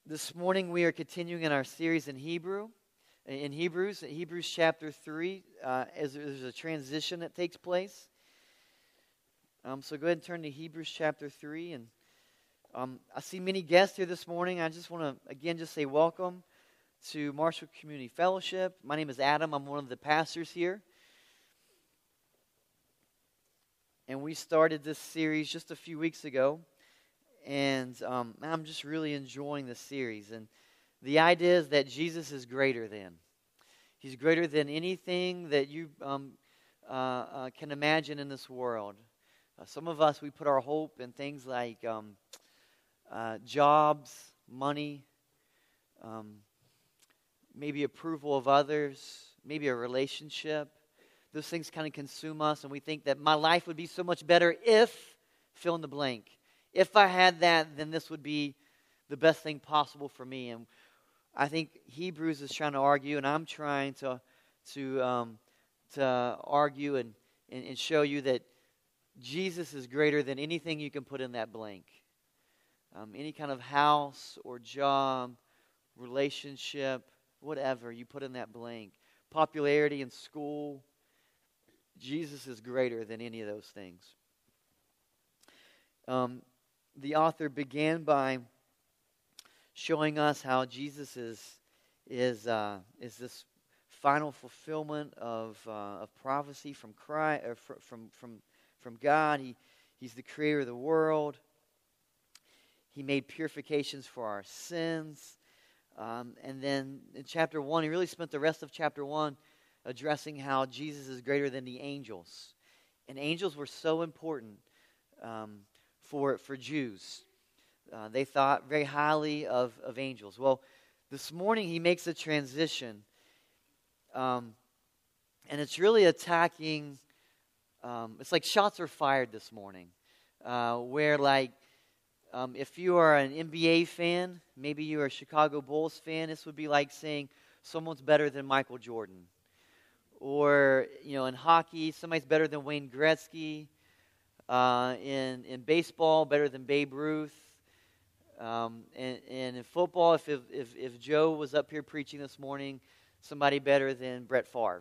This morning we are continuing in our series in Hebrews chapter 3, as there's a transition that takes place. So go ahead and turn to Hebrews chapter 3. And I see many guests here this morning. I just want to, again, just say welcome to Marshall Community Fellowship. My name is Adam. I'm one of the pastors here. And we started this series just a few weeks ago. And I'm just really enjoying this series. And the idea is that Jesus is greater than. He's greater than anything that you can imagine in this world. Some of us, we put our hope in things like jobs, money, maybe approval of others, maybe a relationship. Those things kind of consume us, and we think that my life would be so much better if, fill in the blank. If I had that, then this would be the best thing possible for me. And I think Hebrews is trying to argue, and I'm trying to argue and show you that Jesus is greater than anything you can put in that blank. Any kind of house or job, relationship, whatever you put in that blank. Popularity in school. Jesus is greater than any of those things. The author began by showing us how Jesus is this final fulfillment of prophecy from Christ, or from God. He's the creator of the world. He made purifications for our sins. And then in chapter 1, he really spent the rest of chapter 1 addressing how Jesus is greater than the angels. And angels were so important for Jews. They thought very highly of angels. Well, this morning he makes a transition. And it's really attacking, it's like shots are fired this morning. Where like, if you are an NBA fan, maybe you're a Chicago Bulls fan, this would be like saying someone's better than Michael Jordan. Or, in hockey, somebody's better than Wayne Gretzky. In baseball, better than Babe Ruth. And in football, if Joe was up here preaching this morning, somebody better than Brett Favre.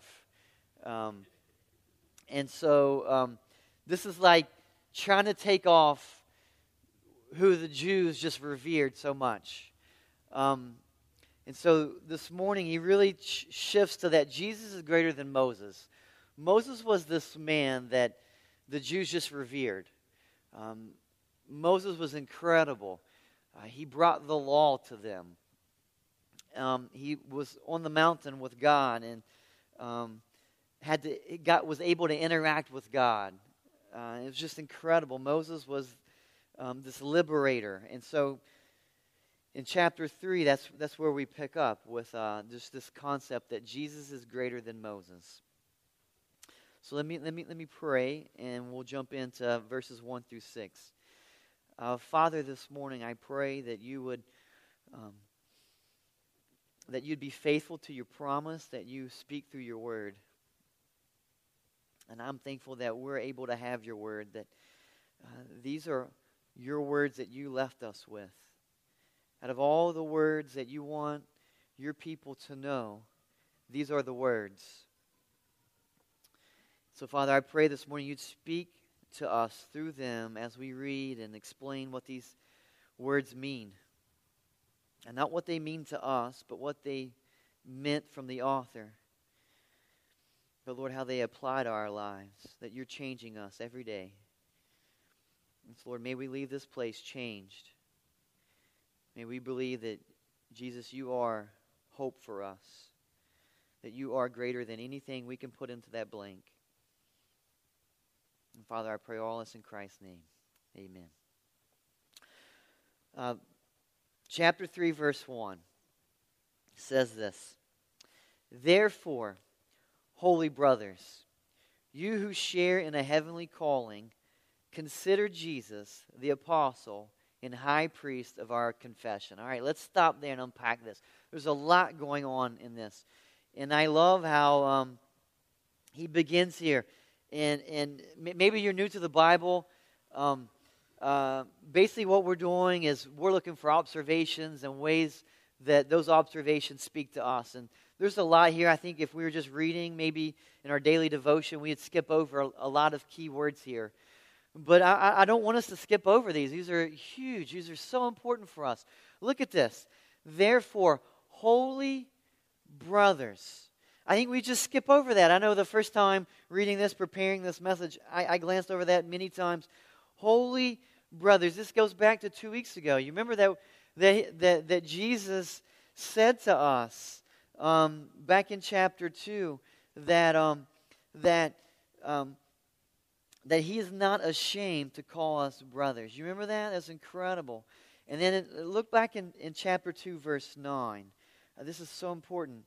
And so this is like trying to take off who the Jews just revered so much. And so this morning he really shifts to that Jesus is greater than Moses. Moses was this man that the Jews just revered. Moses was incredible. He brought the law to them. He was on the mountain with God and was able to interact with God. It was just incredible. Moses was this liberator, and so in chapter 3, that's where we pick up with just this concept that Jesus is greater than Moses. So let me pray, and we'll jump into verses 1 through 6. Father, this morning I pray that you'd be faithful to your promise, that you speak through your word. And I'm thankful that we're able to have your word, that these are your words that you left us with. Out of all the words that you want your people to know, these are the words. So, Father, I pray this morning you'd speak to us through them as we read and explain what these words mean. And not what they mean to us, but what they meant from the author. But, Lord, how they apply to our lives, that you're changing us every day. And so, Lord, may we leave this place changed. May we believe that, Jesus, you are hope for us, that you are greater than anything we can put into that blank. And Father, I pray all this in Christ's name. Amen. Chapter 3, verse 1 says this: Therefore, holy brothers, you who share in a heavenly calling, consider Jesus, the apostle and high priest of our confession. All right, let's stop there and unpack this. There's a lot going on in this. And I love how he begins here. And maybe you're new to the Bible. basically what we're doing is we're looking for observations and ways that those observations speak to us. And there's a lot here. I think if we were just reading, maybe in our daily devotion, we'd skip over a lot of key words here. But I don't want us to skip over these. These are huge. These are so important for us. Look at this. Therefore, holy brothers. I think we just skip over that. I know the first time reading this, preparing this message, I glanced over that many times. Holy brothers. This goes back to 2 weeks ago. You remember that Jesus said to us back in chapter 2 that he is not ashamed to call us brothers. You remember that? That's incredible. And then look back in chapter 2, verse 9. This is so important.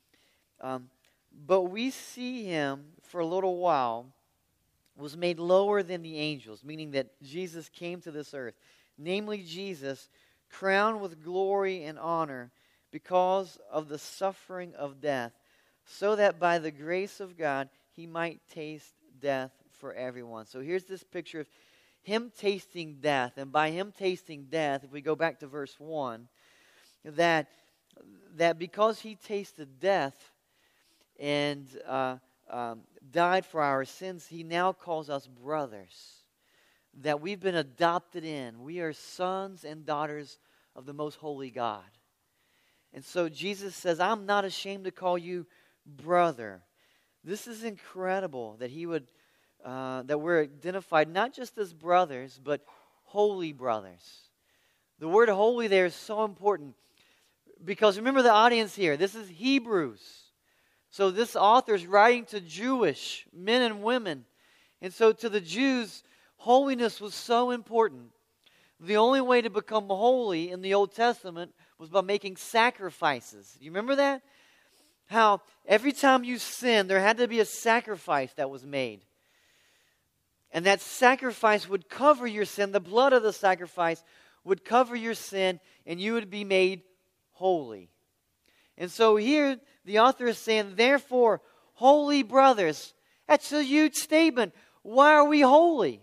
But we see him for a little while was made lower than the angels, meaning that Jesus came to this earth. Namely, Jesus, crowned with glory and honor because of the suffering of death, so that by the grace of God he might taste death for everyone. So here's this picture of him tasting death. And by him tasting death, if we go back to verse 1, that because he tasted death and died for our sins, he now calls us brothers. That we've been adopted in. We are sons and daughters of the most holy God. And so Jesus says, I'm not ashamed to call you brother. This is incredible that he would, that we're identified not just as brothers, but holy brothers. The word holy there is so important because remember the audience here. This is Hebrews. So this author is writing to Jewish men and women. And so to the Jews, holiness was so important. The only way to become holy in the Old Testament was by making sacrifices. You remember that? How every time you sinned, there had to be a sacrifice that was made. And that sacrifice would cover your sin. The blood of the sacrifice would cover your sin, and you would be made holy. And so here, the author is saying, therefore, holy brothers. That's a huge statement. Why are we holy?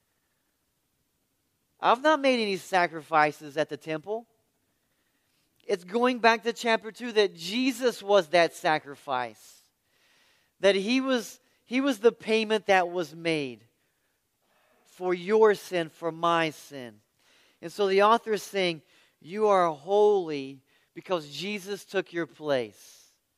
I've not made any sacrifices at the temple. It's going back to chapter 2 that Jesus was that sacrifice. That he was the payment that was made for your sin, for my sin. And so the author is saying, you are holy because Jesus took your place.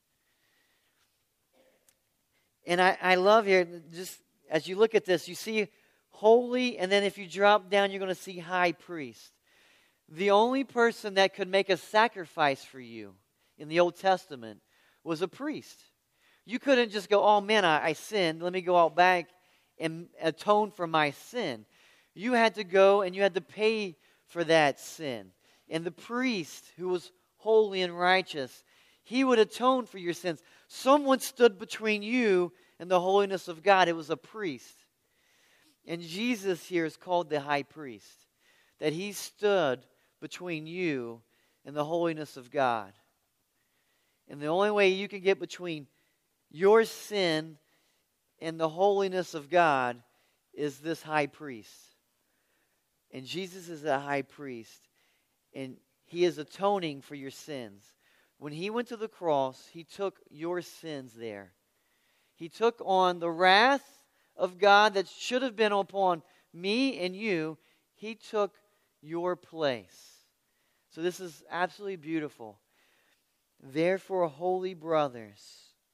And I love here, just as you look at this, you see holy, and then if you drop down, you're going to see high priest. The only person that could make a sacrifice for you in the Old Testament was a priest. You couldn't just go, oh man, I sinned. Let me go out back and atone for my sin. You had to go and you had to pay for that sin. And the priest, who was holy and righteous, he would atone for your sins. Someone stood between you and the holiness of God. It was a priest. And Jesus here is called the high priest. That he stood between you and the holiness of God. And the only way you can get between your sin and the holiness of God is this high priest. And Jesus is the high priest. And he is atoning for your sins. When he went to the cross, he took your sins there. He took on the wrath of God that should have been upon me and you. He took your place. So this is absolutely beautiful. Therefore, holy brothers,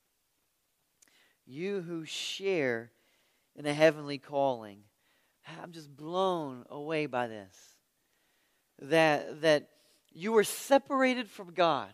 you who share in a heavenly calling. I'm just blown away by this. That you were separated from God.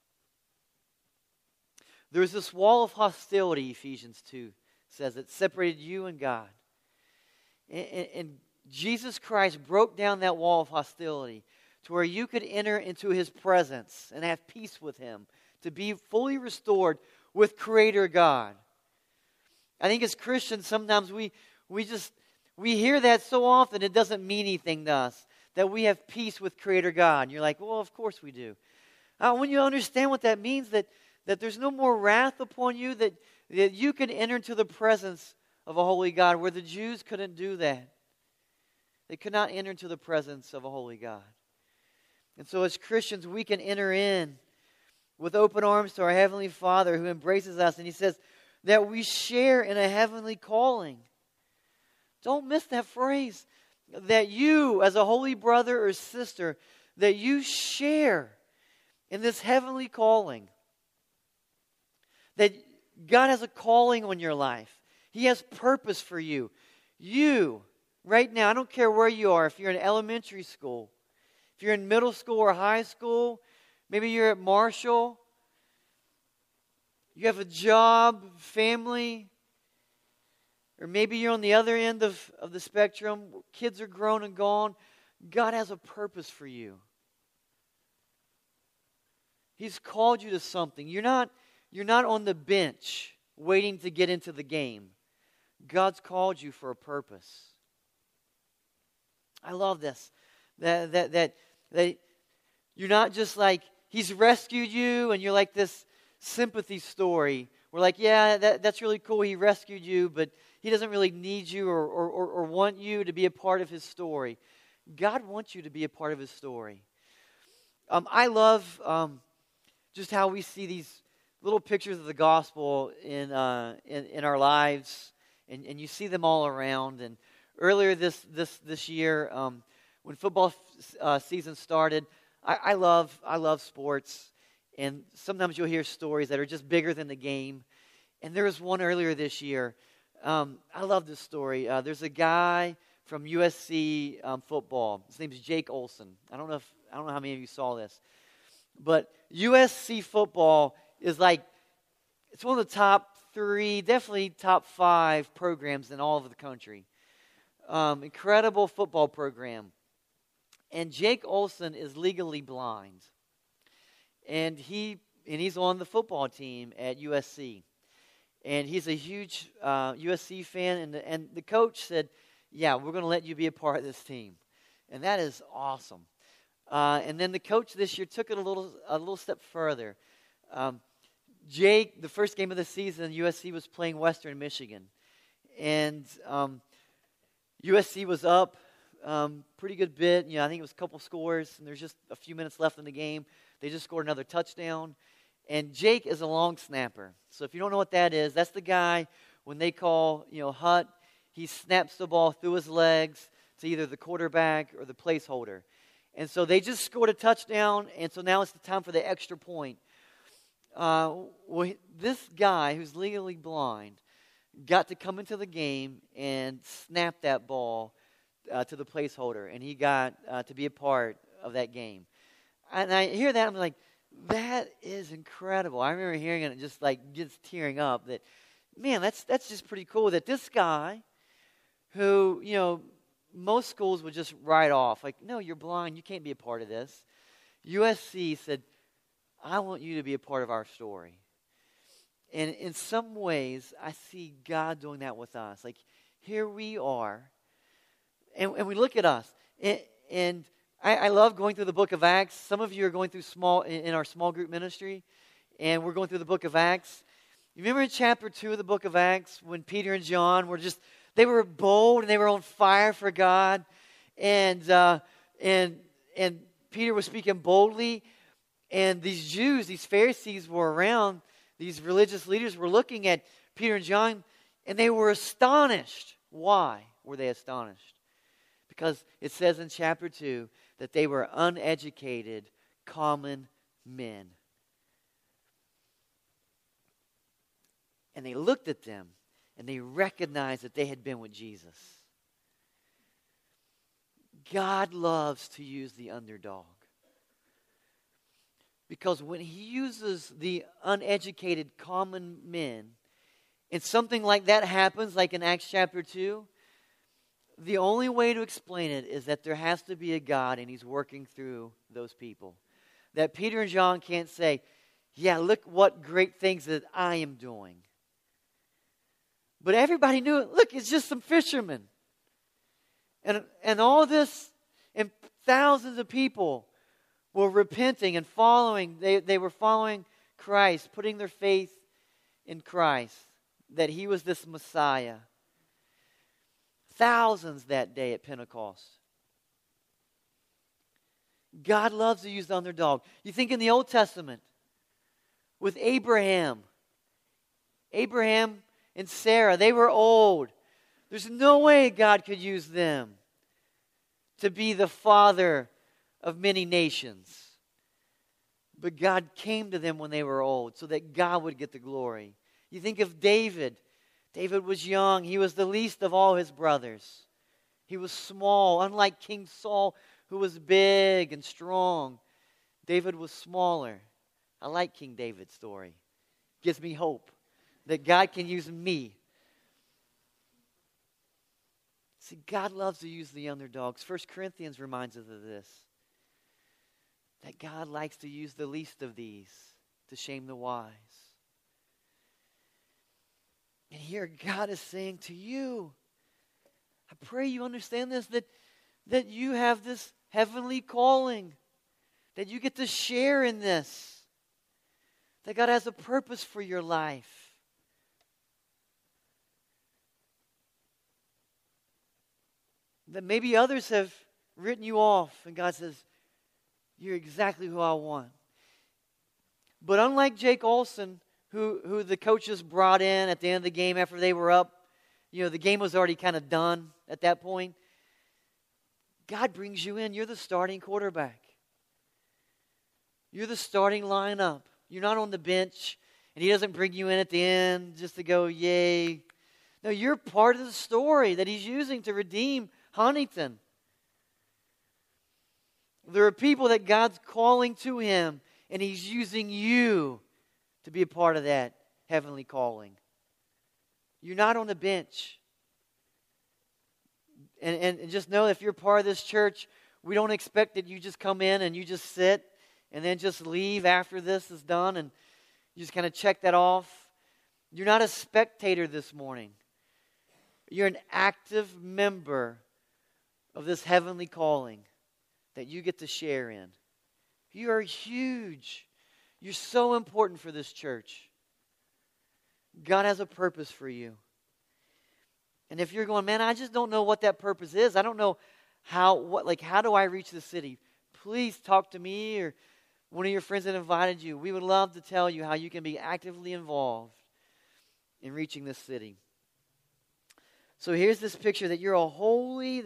There's this wall of hostility, Ephesians 2 says, that separated you and God. And Jesus Christ broke down that wall of hostility to where you could enter into his presence and have peace with him, to be fully restored with Creator God. I think as Christians, sometimes we hear that so often, it doesn't mean anything to us, that we have peace with Creator God. And you're like, well, of course we do. When you understand what that means, that there's no more wrath upon you, that you can enter into the presence of a holy God, where the Jews couldn't do that. They could not enter into the presence of a holy God. And so as Christians, we can enter in with open arms to our Heavenly Father who embraces us. And He says that we share in a heavenly calling. Don't miss that phrase. That you, as a holy brother or sister, that you share in this heavenly calling. That God has a calling on your life. He has purpose for you. You, right now, I don't care where you are, if you're in elementary school, if you're in middle school or high school, maybe you're at Marshall, you have a job, family, or maybe you're on the other end of the spectrum, kids are grown and gone. God has a purpose for you. He's called you to something. You're not on the bench waiting to get into the game. God's called you for a purpose. I love this. That you're not just like, He's rescued you and you're like this sympathy story. We're like, yeah, that's really cool. He rescued you, but He doesn't really need you or want you to be a part of His story. God wants you to be a part of His story. I love just how we see these little pictures of the gospel in our lives, and you see them all around. And earlier this year, when football season started, I love sports, and sometimes you'll hear stories that are just bigger than the game. And there was one earlier this year. I love this story. There's a guy from USC football. His name is Jake Olson. I don't know how many of you saw this, but USC football is it's one of the top 3, definitely top 5 programs in all of the country. Incredible football program. And Jake Olson is legally blind. And he's on the football team at USC. And he's a huge USC fan. And the coach said, yeah, we're going to let you be a part of this team. And that is awesome. And then the coach this year took it a little step further. Jake, the first game of the season, USC was playing Western Michigan. And USC was up pretty good bit. I think it was a couple scores, and there's just a few minutes left in the game. They just scored another touchdown. And Jake is a long snapper. So if you don't know what that is, that's the guy, when they call, hut, he snaps the ball through his legs to either the quarterback or the placeholder. And so they just scored a touchdown, and so now it's the time for the extra point. This guy who's legally blind got to come into the game and snap that ball to the placeholder, and he got to be a part of that game. And I hear that, I'm like, that is incredible. I remember hearing it and just gets tearing up. That, man, that's just pretty cool. That this guy, who most schools would just write off, like, no, you're blind, you can't be a part of this. USC said, I want you to be a part of our story. And in some ways, I see God doing that with us. Like, here we are, and we look at us. And I love going through the book of Acts. Some of you are going through in our small group ministry, and we're going through the book of Acts. You remember in chapter 2 of the book of Acts when Peter and John they were bold and they were on fire for God, and Peter was speaking boldly, and these Jews, these Pharisees were around. These religious leaders were looking at Peter and John, and they were astonished. Why were they astonished? Because it says in chapter 2 that they were uneducated, common men. And they looked at them, and they recognized that they had been with Jesus. God loves to use the underdog. Because when He uses the uneducated common men, and something like that happens, like in Acts chapter 2, the only way to explain it is that there has to be a God, and He's working through those people. That Peter and John can't say, yeah, look what great things that I am doing. But everybody knew it. Look, it's just some fishermen. And all this, and thousands of people were repenting and following. They were following Christ, putting their faith in Christ, that He was this Messiah. Thousands that day at Pentecost. God loves to use the underdog. You think in the Old Testament with Abraham. Abraham and Sarah, they were old. There's no way God could use them to be the father of many nations. But God came to them when they were old so that God would get the glory. You think of David. David was young. He was the least of all his brothers. He was small, unlike King Saul, who was big and strong. David was smaller. I like King David's story. Gives me hope that God can use me. See, God loves to use the underdogs. 1 Corinthians reminds us of this. That God likes to use the least of these to shame the wise. And here God is saying to you, I pray you understand this, that you have this heavenly calling, that you get to share in this, that God has a purpose for your life. That maybe others have written you off, and God says, you're exactly who I want. But unlike Jake Olson, who the coaches brought in at the end of the game after they were up, the game was already kind of done at that point. God brings you in. You're the starting quarterback. You're the starting lineup. You're not on the bench, and He doesn't bring you in at the end just to go, yay. No, you're part of the story that He's using to redeem Huntington. There are people that God's calling to Him, and He's using you to be a part of that heavenly calling. You're not on the bench. And just know if you're part of this church, we don't expect that you just come in and you just sit and then just leave after this is done and you just kind of check that off. You're not a spectator this morning. You're an active member of this heavenly calling that you get to share in. You are huge. You're so important for this church. God has a purpose for you. And if you're going, man, I just don't know what that purpose is. I don't know how do I reach the city? Please talk to me or one of your friends that invited you. We would love to tell you how you can be actively involved in reaching this city. So here's this picture that you're a holy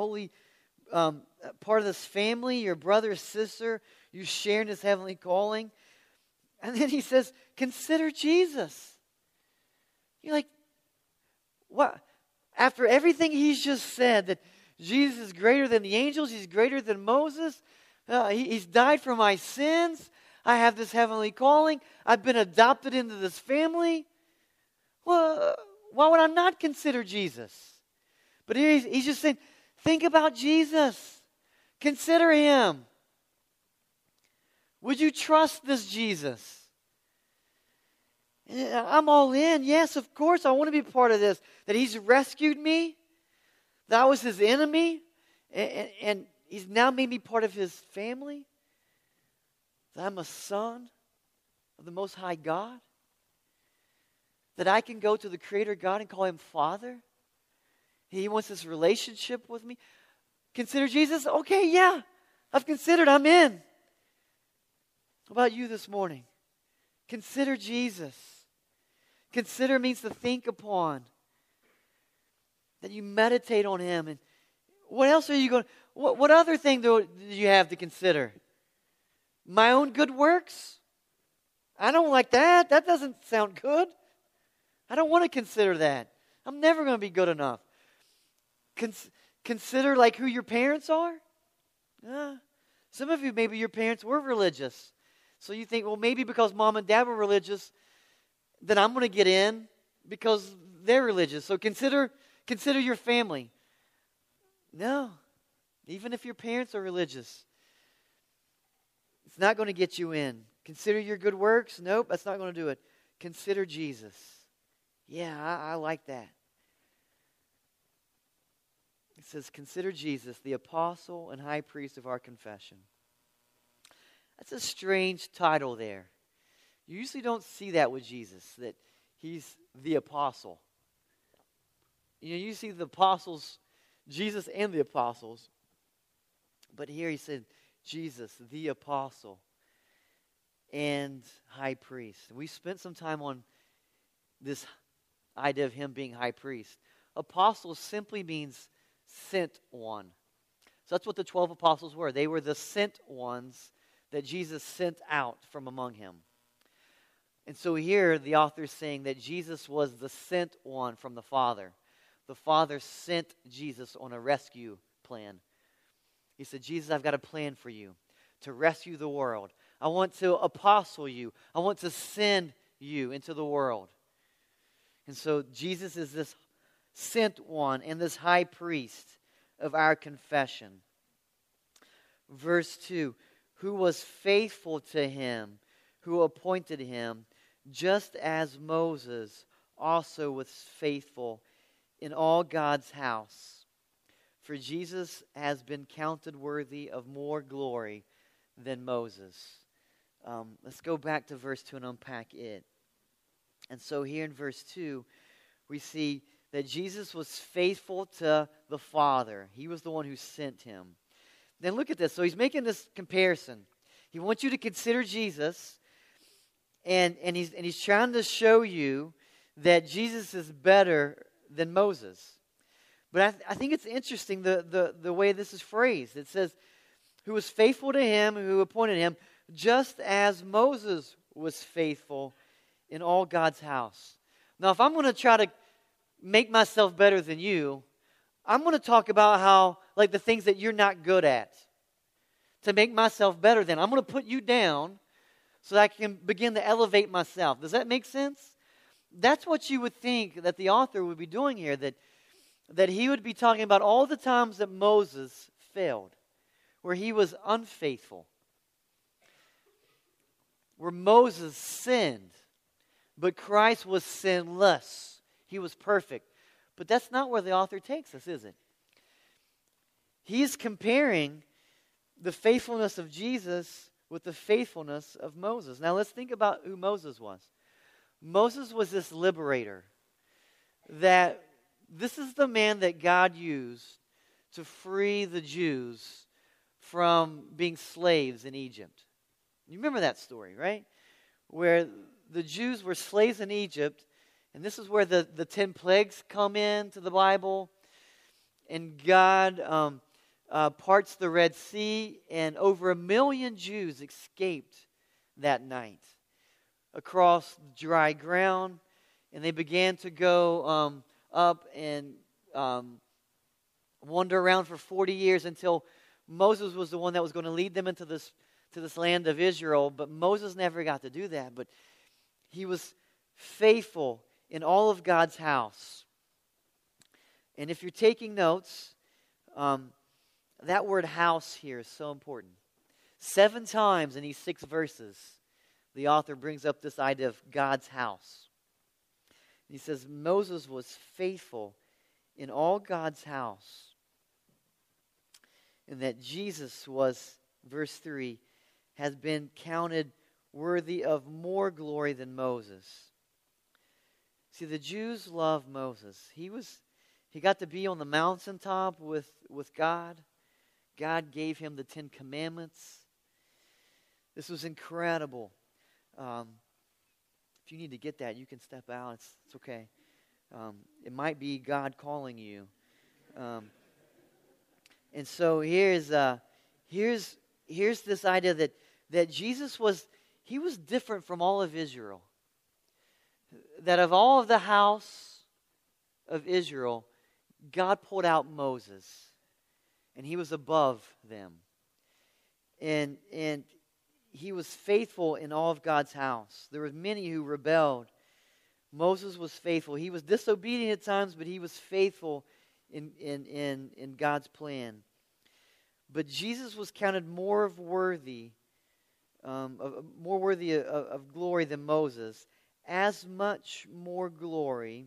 part of this family, your brother, sister, you're sharing this heavenly calling. And then he says, consider Jesus. You're like, what? After everything he's just said, that Jesus is greater than the angels, He's greater than Moses, He's died for my sins, I have this heavenly calling, I've been adopted into this family. Well, why would I not consider Jesus? But here he's just saying, think about Jesus. Consider Him. Would you trust this Jesus? I'm all in. Yes, of course, I want to be part of this. That He's rescued me. That I was His enemy. And He's now made me part of His family. That I'm a son of the Most High God. That I can go to the Creator God and call Him Father. He wants this relationship with me. Consider Jesus? Okay, yeah. I've considered. I'm in. How about you this morning? Consider Jesus. Consider means to think upon. That you meditate on Him. And what else are you going? What other thing do you have to consider? My own good works? I don't like that. That doesn't sound good. I don't want to consider that. I'm never going to be good enough. Consider like who your parents are. Some of you, maybe your parents were religious. So you think, well, maybe because mom and dad were religious, then I'm going to get in because they're religious. So consider your family. No. Even if your parents are religious, it's not going to get you in. Consider your good works. Nope, that's not going to do it. Consider Jesus. Yeah, I like that. It says, consider Jesus, the apostle and high priest of our confession. That's a strange title there. You usually don't see that with Jesus, that He's the apostle. You see the apostles Jesus and the apostles. But here he said, Jesus, the apostle and high priest. We spent some time on this idea of him being high priest. Apostle simply means sent one. So that's what the 12 apostles were. They were the sent ones that Jesus sent out from among him. And so here the author is saying that Jesus was the sent one from the Father. The Father sent Jesus on a rescue plan. He said, Jesus, I've got a plan for you to rescue the world. I want to apostle you. I want to send you into the world. And so Jesus is this sent one and this high priest of our confession. Verse 2, who was faithful to him, who appointed him, just as Moses also was faithful in all God's house. For Jesus has been counted worthy of more glory than Moses. Let's go back to verse 2 and unpack it. And so here in verse 2, we see that Jesus was faithful to the Father. He was the one who sent him. Then look at this. So he's making this comparison. He wants you to consider Jesus, and he's trying to show you that Jesus is better than Moses. But I think it's interesting the way this is phrased. It says, who was faithful to him, who appointed him, just as Moses was faithful in all God's house. Now, if I'm going to try to make myself better than you, I'm going to talk about how, like the things that you're not good at, to make myself better than. I'm going to put you down so that I can begin to elevate myself. Does that make sense? That's what you would think that the author would be doing here, that he would be talking about all the times that Moses failed, where he was unfaithful, where Moses sinned, but Christ was sinless. He was perfect. But that's not where the author takes us, is it? He is comparing the faithfulness of Jesus with the faithfulness of Moses. Now let's think about who Moses was. Moses was this liberator. That this is the man that God used to free the Jews from being slaves in Egypt. You remember that story, right? Where the Jews were slaves in Egypt, and this is where the 10 plagues come into the Bible, and God parts the Red Sea, and over 1 million Jews escaped that night across dry ground, and they began to go up and wander around for 40 years until Moses was the one that was going to lead them into this land of Israel. But Moses never got to do that. But he was faithful in all of God's house. And if you're taking notes, that word house here is so important. 7 times in these 6 verses, the author brings up this idea of God's house. He says Moses was faithful in all God's house. And that Jesus was, verse 3, has been counted worthy of more glory than Moses. See, the Jews loved Moses. He got to be on the mountaintop with God. God gave him the 10 Commandments. This was incredible. If you need to get that, you can step out. It's okay. It might be God calling you. And so here's this idea that Jesus was different from all of Israel. That of all of the house of Israel, God pulled out Moses, and he was above them. And he was faithful in all of God's house. There were many who rebelled. Moses was faithful. He was disobedient at times, but he was faithful in God's plan. But Jesus was counted more worthy of glory than Moses, as much more glory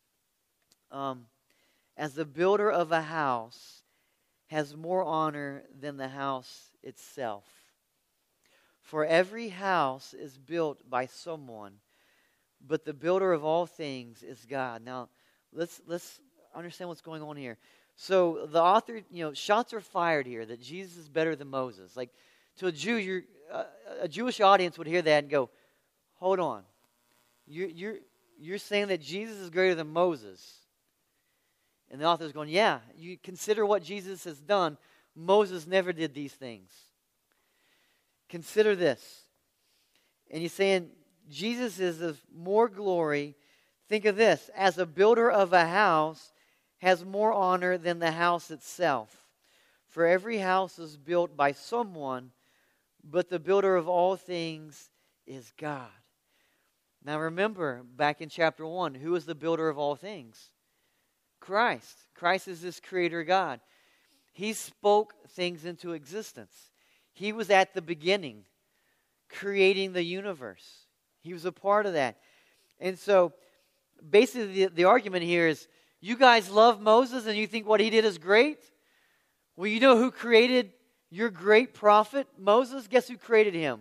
as the builder of a house has more honor than the house itself. For every house is built by someone, but the builder of all things is God. Now, let's understand what's going on here. So the author, shots are fired here that Jesus is better than Moses. Like, to a Jew, a Jewish audience would hear that and go, hold on. You're saying that Jesus is greater than Moses. And the author's going, yeah, you consider what Jesus has done. Moses never did these things. Consider this. And he's saying Jesus is of more glory. Think of this. As a builder of a house has more honor than the house itself. For every house is built by someone, but the builder of all things is God. Now remember, back in chapter 1, who is the builder of all things? Christ. Christ is this creator God. He spoke things into existence. He was at the beginning, creating the universe. He was a part of that. And so, basically, the argument here is, you guys love Moses and you think what he did is great? Well, you know who created your great prophet, Moses? Guess who created him?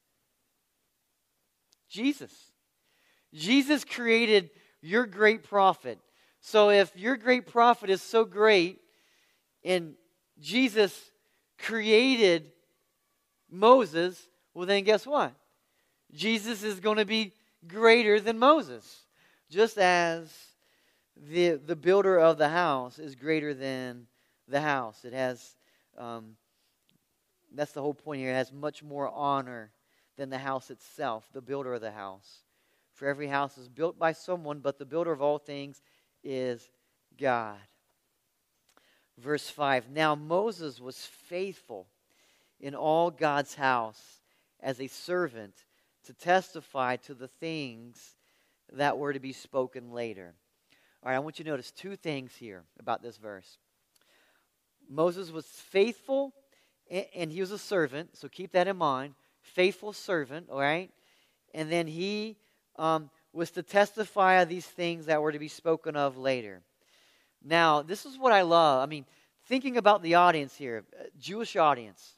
Jesus. Jesus created your great prophet. So if your great prophet is so great and Jesus created Moses, well then guess what? Jesus is going to be greater than Moses. Just as the builder of the house is greater than the house. It has, that's the whole point here. It has much more honor than the house itself, the builder of the house. For every house is built by someone, but the builder of all things is God. Verse 5, now Moses was faithful in all God's house as a servant to testify to the things that were to be spoken later. All right, I want you to notice two things here about this verse. Moses was faithful, and he was a servant, so keep that in mind. Faithful servant, all right? And then he was to testify of these things that were to be spoken of later. Now, this is what I love. I mean, thinking about the audience here, Jewish audience.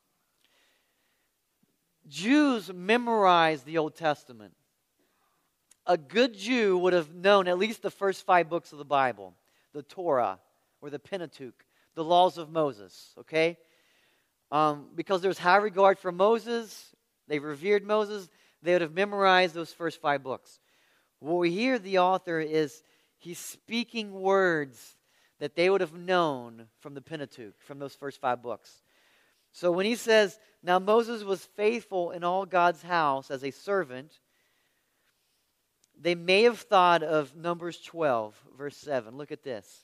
Jews memorized the Old Testament. A good Jew would have known at least the first 5 books of the Bible, the Torah or the Pentateuch, the laws of Moses, okay? Because there was high regard for Moses, they revered Moses, they would have memorized those first 5 books. What we hear the author is he's speaking words that they would have known from the Pentateuch, from those first 5 books. So when he says, now Moses was faithful in all God's house as a servant, they may have thought of Numbers 12, verse 7. Look at this.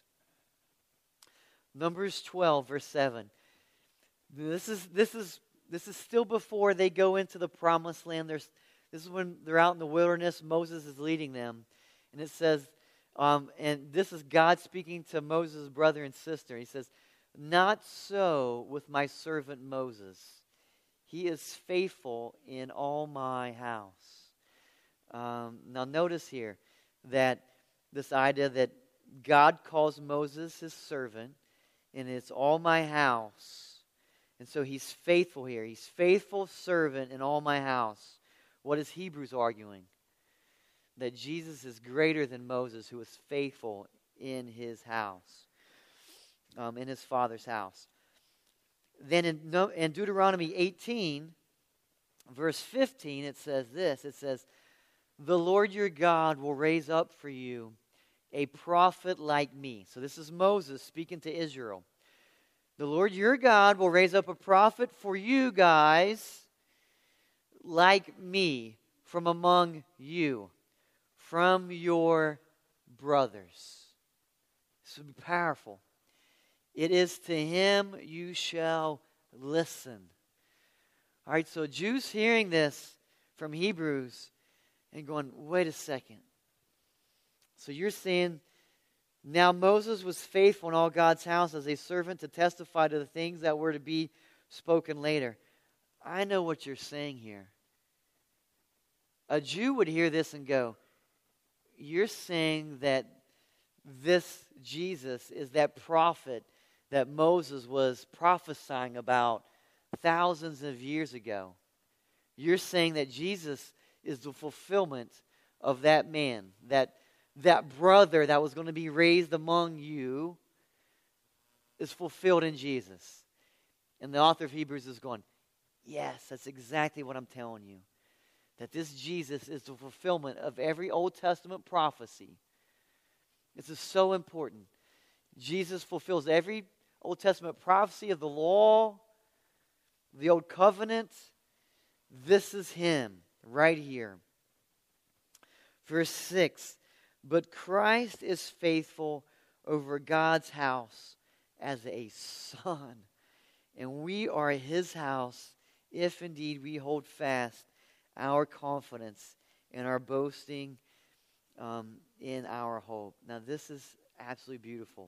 Numbers 12, verse 7. This is still before they go into the promised land. This is when they're out in the wilderness. Moses is leading them. And it says, and this is God speaking to Moses' brother and sister. He says, not so with my servant Moses. He is faithful in all my house. Now notice here that this idea that God calls Moses his servant, and it's all my house. And so he's faithful here. He's faithful servant in all my house. What is Hebrews arguing? That Jesus is greater than Moses, who was faithful in his house, in his Father's house. Then in Deuteronomy 18, verse 15, it says this. It says, the Lord your God will raise up for you a prophet like me. So this is Moses speaking to Israel. The Lord your God will raise up a prophet for you guys like me from among you, from your brothers. This would be powerful. It is to him you shall listen. All right, so Jews hearing this from Hebrews and going, wait a second. So you're saying, now Moses was faithful in all God's house as a servant to testify to the things that were to be spoken later. I know what you're saying here. A Jew would hear this and go, you're saying that this Jesus is that prophet that Moses was prophesying about thousands of years ago. You're saying that Jesus is the fulfillment of that man, that brother that was going to be raised among you. is fulfilled in Jesus. And the author of Hebrews is going, yes, that's exactly what I'm telling you. That this Jesus is the fulfillment of every Old Testament prophecy. This is so important. Jesus fulfills every Old Testament prophecy of the law, the Old Covenant. This is him right here. Verse 6, but Christ is faithful over God's house as a son, and we are his house if indeed we hold fast our confidence and our boasting in our hope. Now this is absolutely beautiful.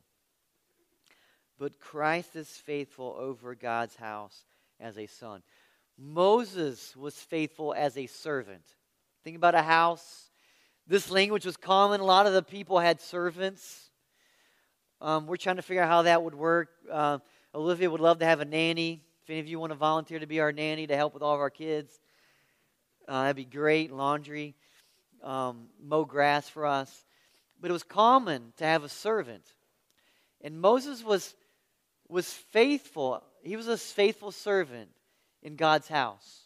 But Christ is faithful over God's house as a son. Moses was faithful as a servant. Think about a house. This language was common. A lot of the people had servants. We're trying to figure out how that would work. Olivia would love to have a nanny. If any of you want to volunteer to be our nanny to help with all of our kids, that'd be great. Laundry, mow grass for us. But it was common to have a servant. And Moses was faithful. He was a faithful servant in God's house.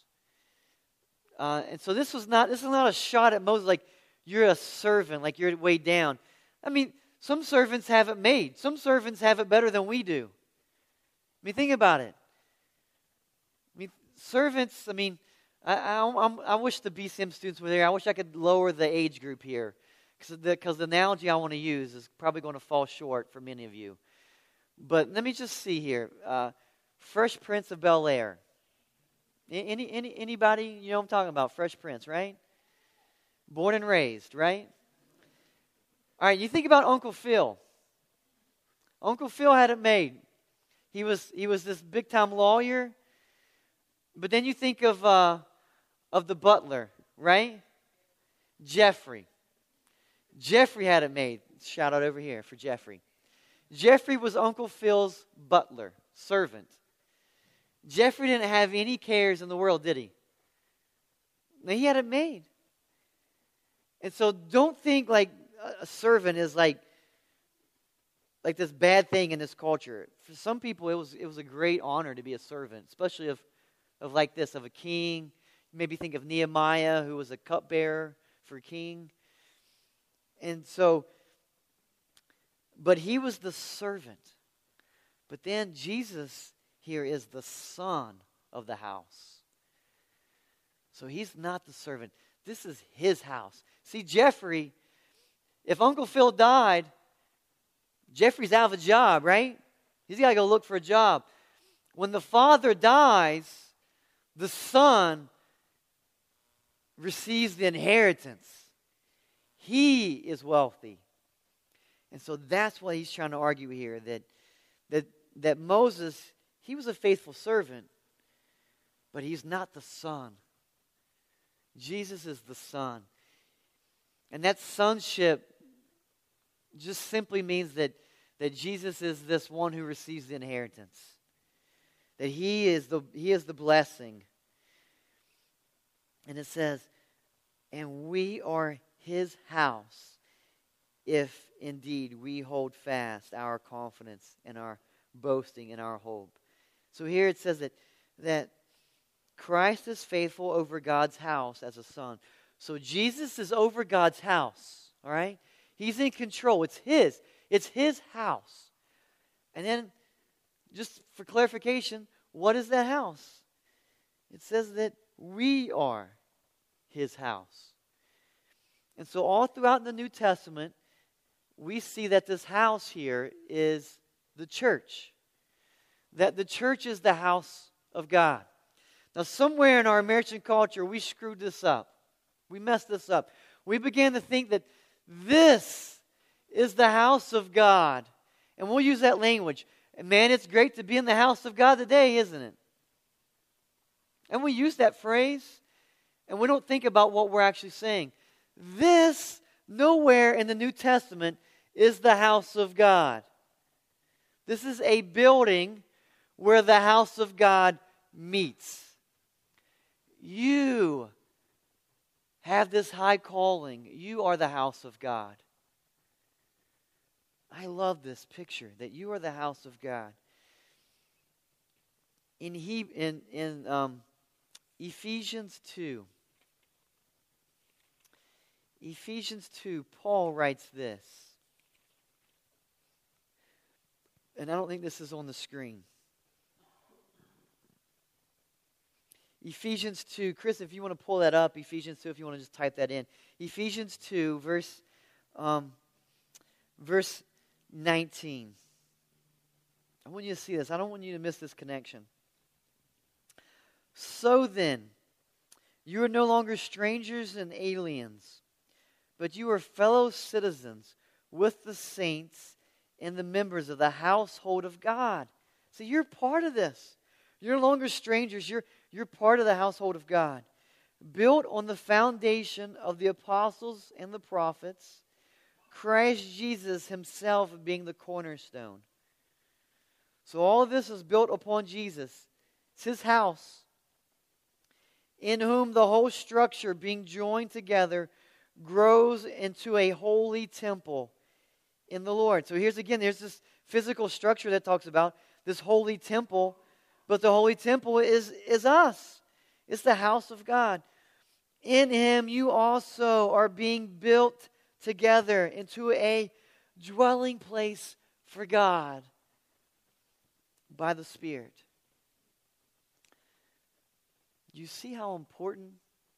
And so this is not a shot at Moses like you're a servant, like you're way down. I mean, some servants have it made. Some servants have it better than we do. I mean, think about it. I mean, servants, I mean, I wish the BCM students were there. I wish I could lower the age group here. Because the analogy I want to use is probably going to fall short for many of you. But let me just see here. Fresh Prince of Bel-Air. Anybody, you know what I'm talking about? Fresh Prince, right? Born and raised, right? All right, you think about Uncle Phil. Uncle Phil had it made. He was this big-time lawyer. But then you think of the butler, right? Jeffrey. Jeffrey had it made. Shout out over here for Jeffrey. Jeffrey was Uncle Phil's butler, servant. Jeffrey didn't have any cares in the world, did he? No, he had it made. And so don't think like a servant is like this bad thing in this culture. For some people, it was a great honor to be a servant, especially of like this, of a king. Maybe think of Nehemiah, who was a cupbearer for a king. And so, but he was the servant. But then Jesus here is the son of the house. So he's not the servant. This is his house. See, Jeffrey, if Uncle Phil died, Jeffrey's out of a job, right? He's got to go look for a job. When the father dies, the son receives the inheritance. He is wealthy. And so that's what he's trying to argue here, that Moses, he was a faithful servant, but he's not the son. Jesus is the son. And that sonship just simply means that Jesus is this one who receives the inheritance. That he is the blessing. And it says, and we are his house if indeed we hold fast our confidence and our boasting and our hope. So here it says that Christ is faithful over God's house as a son. So Jesus is over God's house, all right? He's in control. It's his house. And then, just for clarification, what is that house? It says that we are his house. And so all throughout the New Testament, we see that this house here is the church. That the church is the house of God. Now, somewhere in our American culture, we screwed this up. We messed this up. We began to think that this is the house of God. And we'll use that language. And man, it's great to be in the house of God today, isn't it? And we use that phrase, and we don't think about what we're actually saying. This, nowhere in the New Testament, is the house of God. This is a building where the house of God meets. You have this high calling. You are the house of God. I love this picture, that you are the house of God. in Ephesians 2. Ephesians 2, Paul writes this. And I don't think this is on the screen. Ephesians 2, Chris, if you want to pull that up, Ephesians 2, if you want to just type that in. Ephesians 2, verse 19. I want you to see this. I don't want you to miss this connection. So then, you are no longer strangers and aliens, but you are fellow citizens with the saints and the members of the household of God. So you're part of this. You're no longer strangers. You're part of the household of God. Built on the foundation of the apostles and the prophets, Christ Jesus himself being the cornerstone. So all of this is built upon Jesus. It's his house, in whom the whole structure being joined together grows into a holy temple in the Lord. So there's this physical structure that talks about this holy temple, but the holy temple is us. It's the house of God. In him you also are being built together into a dwelling place for God by the Spirit. You see how important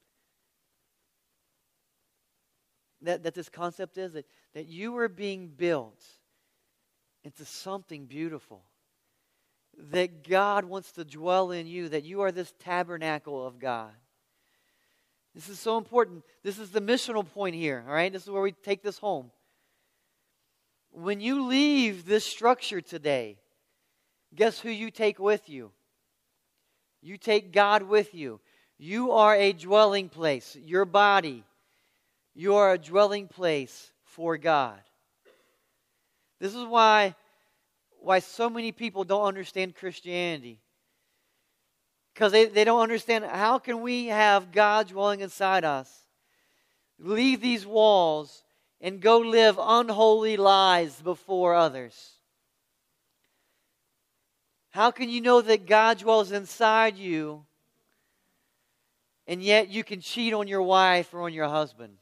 that this concept is? That you are being built into something beautiful. That God wants to dwell in you. That you are this tabernacle of God. This is so important. This is the missional point here. All right? This is where we take this home. When you leave this structure today, guess who you take with you? You take God with you. You are a dwelling place. Your body, you are a dwelling place for God. This is why so many people don't understand Christianity. Because they don't understand, how can we have God dwelling inside us, leave these walls, and go live unholy lives before others? How can you know that God dwells inside you, and yet you can cheat on your wife or on your husband?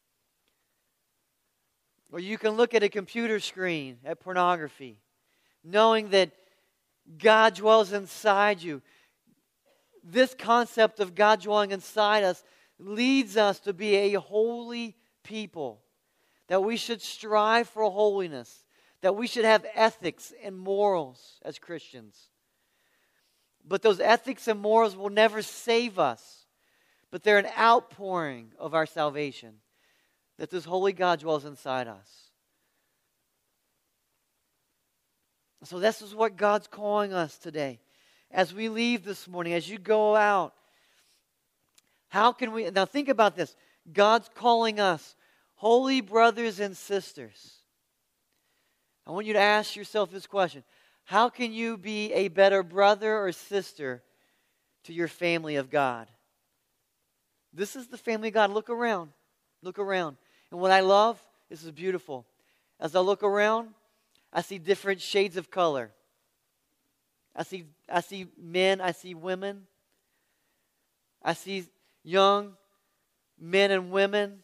Or you can look at a computer screen at pornography, knowing that God dwells inside you. This concept of God dwelling inside us leads us to be a holy people, that we should strive for holiness, that we should have ethics and morals as Christians. But those ethics and morals will never save us, but they're an outpouring of our salvation, that this holy God dwells inside us. So this is what God's calling us today. As we leave this morning, as you go out, how can we... Now think about this. God's calling us holy brothers and sisters. I want you to ask yourself this question. How can you be a better brother or sister to your family of God? This is the family of God. Look around. Look around. And what I love, this is beautiful. As I look around, I see different shades of color. I see men, I see women. I see young men and women.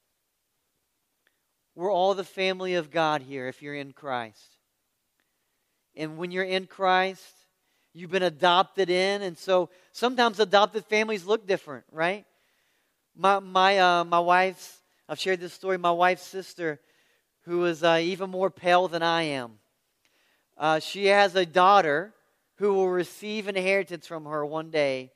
We're all the family of God here if you're in Christ. And when you're in Christ, you've been adopted in. And so sometimes adopted families look different, right? My wife's, I've shared this story, my wife's sister, who is even more pale than I am. She has a daughter who will receive inheritance from her one day,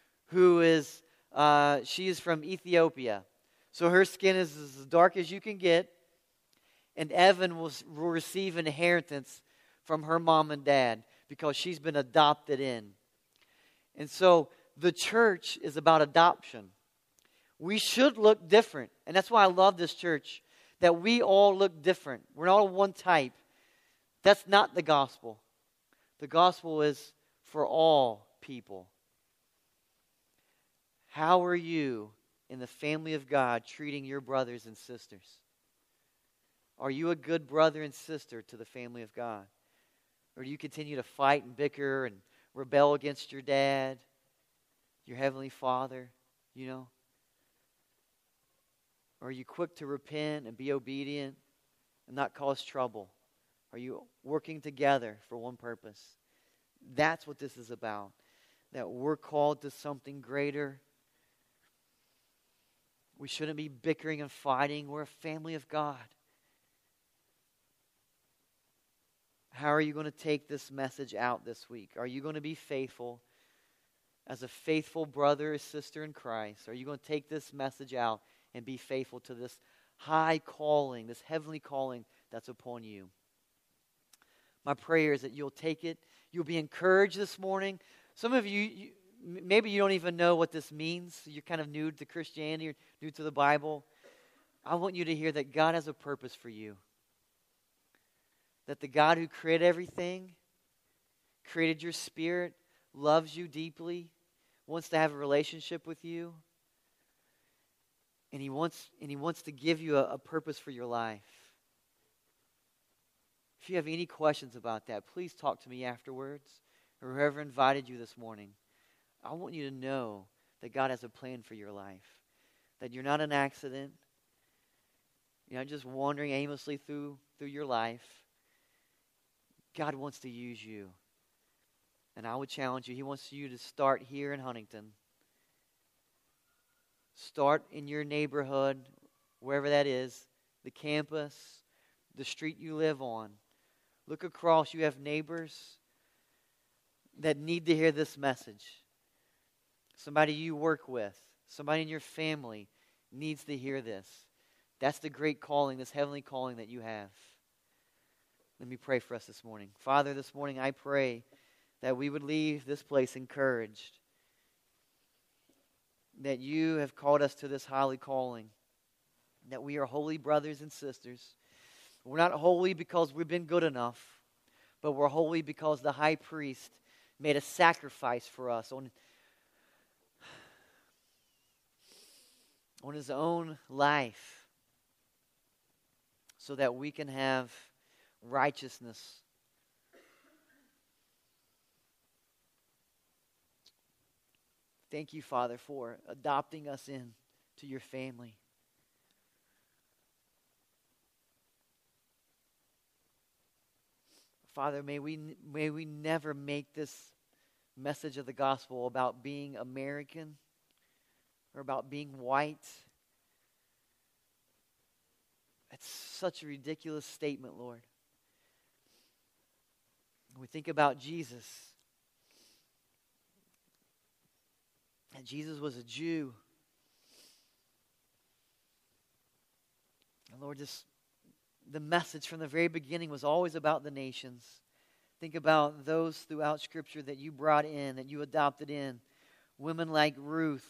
she is from Ethiopia. So her skin is as dark as you can get, and Evan will receive inheritance from her mom and dad because she's been adopted in. And so the church is about adoption. We should look different, and that's why I love this church, that we all look different. We're not all one type. That's not the gospel. The gospel is for all people. How are you in the family of God treating your brothers and sisters? Are you a good brother and sister to the family of God? Or do you continue to fight and bicker and rebel against your dad, your heavenly Father, Or are you quick to repent and be obedient and not cause trouble? Are you working together for one purpose? That's what this is about. That we're called to something greater. We shouldn't be bickering and fighting. We're a family of God. How are you going to take this message out this week? Are you going to be faithful as a faithful brother or sister in Christ? Are you going to take this message out and be faithful to this high calling, this heavenly calling that's upon you? My prayer is that you'll take it. You'll be encouraged this morning. Some of you, maybe you don't even know what this means. You're kind of new to Christianity or new to the Bible. I want you to hear that God has a purpose for you. That the God who created everything, created your spirit, loves you deeply, wants to have a relationship with you, and He wants to give you a purpose for your life. If you have any questions about that, please talk to me afterwards, or whoever invited you this morning. I want you to know that God has a plan for your life, that you're not an accident. You're not just wandering aimlessly through your life. God wants to use you. And I would challenge you, He wants you to start here in Huntington. Start in your neighborhood, wherever that is, the campus, the street you live on. Look across, you have neighbors that need to hear this message. Somebody you work with, somebody in your family needs to hear this. That's the great calling, this heavenly calling that you have. Let me pray for us this morning. Father, this morning I pray that we would leave this place encouraged, that you have called us to this highly calling, that we are holy brothers and sisters. We're not holy because we've been good enough, but we're holy because the high priest made a sacrifice for us on his own life so that we can have righteousness. Thank you, Father, for adopting us in to your family. Father, may we never make this message of the gospel about being American or about being white. It's such a ridiculous statement, Lord. We think about Jesus. And Jesus was a Jew. And Lord, the message from the very beginning was always about the nations. Think about those throughout Scripture that you brought in, that you adopted in. Women like Ruth.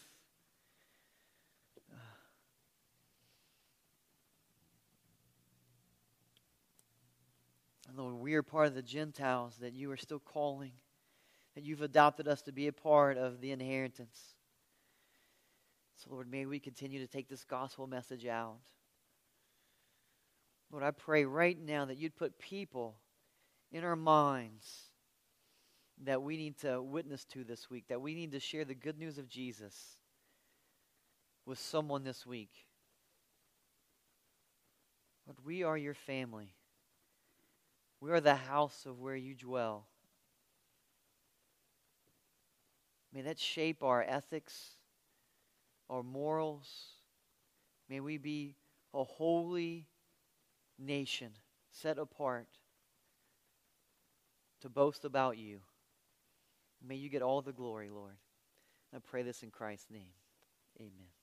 And Lord, we are part of the Gentiles that you are still calling, that you've adopted us to be a part of the inheritance. So Lord, may we continue to take this gospel message out. Lord, I pray right now that you'd put people in our minds that we need to witness to this week, that we need to share the good news of Jesus with someone this week. Lord, we are your family. We are the house of where you dwell. May that shape our ethics, our morals. May we be a holy nation set apart to boast about you. May you get all the glory, Lord. I pray this in Christ's name. Amen.